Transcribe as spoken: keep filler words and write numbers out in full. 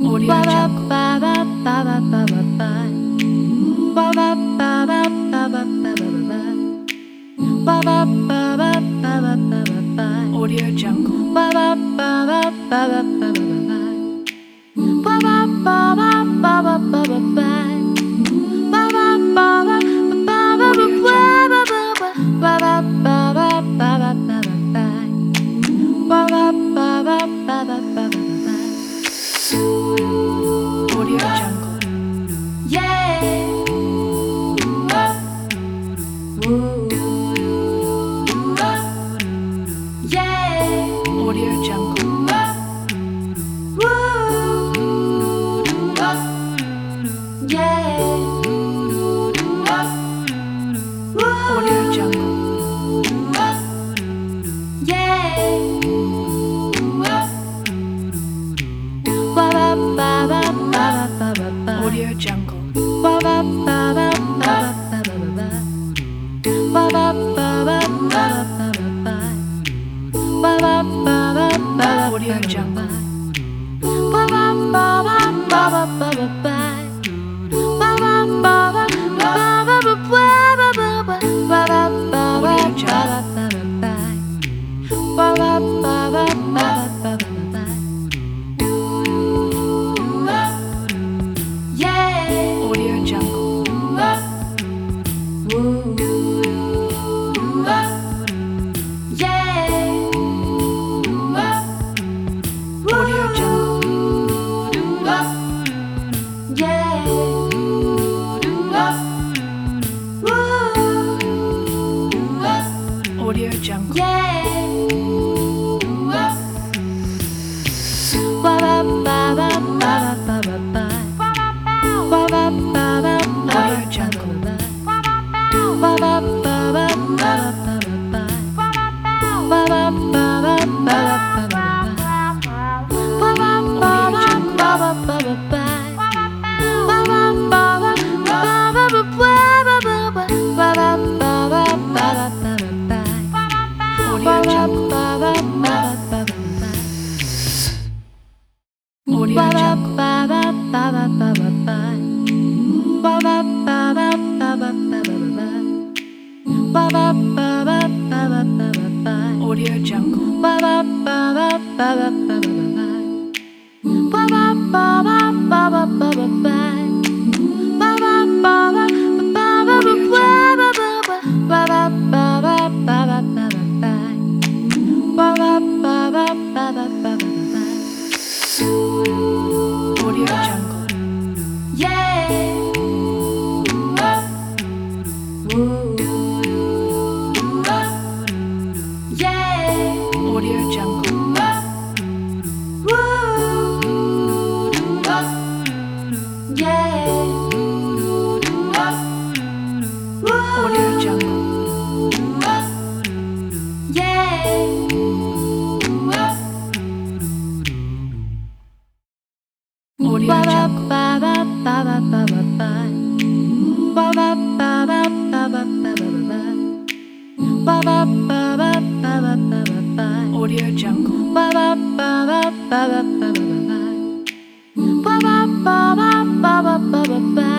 Audio Jungle. Audio Jungle. Audio Jungle. Yeah. Ooh. Yeah. Audio Jungle. Ooh. Yeah. Audio Jungle. Yeah. Audio Jungle. Audio Jungle. Audio Yeah. Audio Jungle. Ooh. Yeah. Audio Jungle. Yeah. Audio Jungle. Audio Jungle. Audio Jungle. Audio Jungle. Audio Jungle. Audio Jungle. Yeah. Ooh. Yeah. Audio Jungle. Ooh. Yeah. Audio Jungle. Yeah. Audio Jungle. Audio Jungle. Ba ba ba ba ba ba.